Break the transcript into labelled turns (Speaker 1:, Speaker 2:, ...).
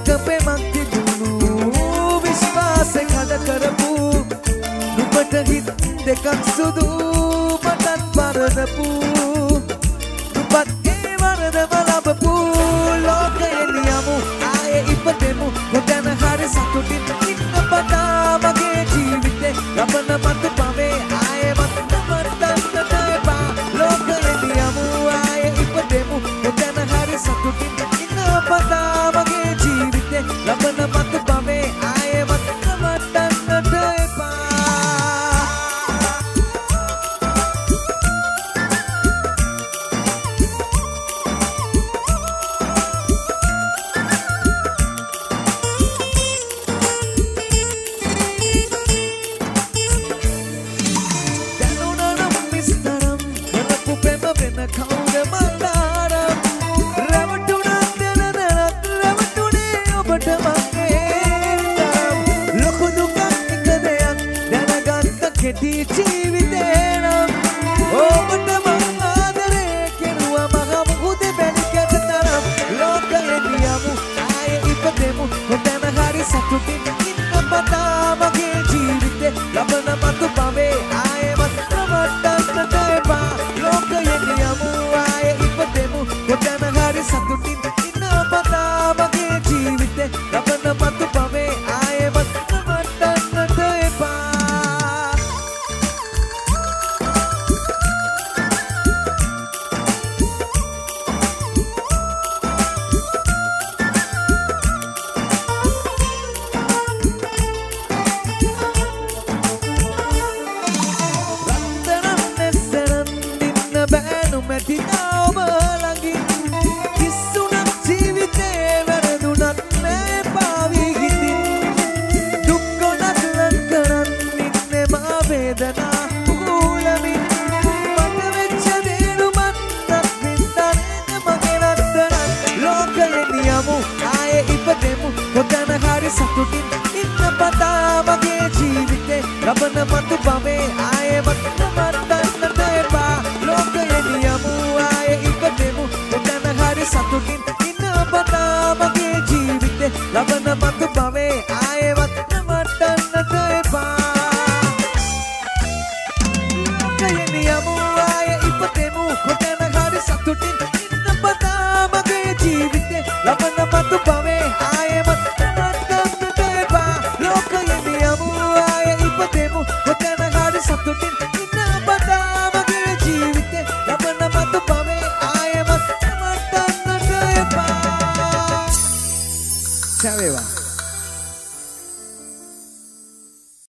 Speaker 1: පෙමක් තිබුණු විශ්වාසෙ කඩ කරපු නුඹට හිත් දෙකක් සුදු මටත් වරදපු නුඹත් ඒ වරදම ලබපු ලෝකයේ නියමු ආයේ ඉපදෙමු කොතැන හරි සතුටින් ඉන්න පතා මගේ ජීවිතේ ලබන මතු පවේ ආයේ මතන්නට එපා ලෝකයේ නියමු ආයේ ඉපදෙමු කොතැන හරි සතුටින් ඉන්න පතා මගේ ජීවිතේ ලබන මතු පවේ ආයේ මතන්නට එපා Love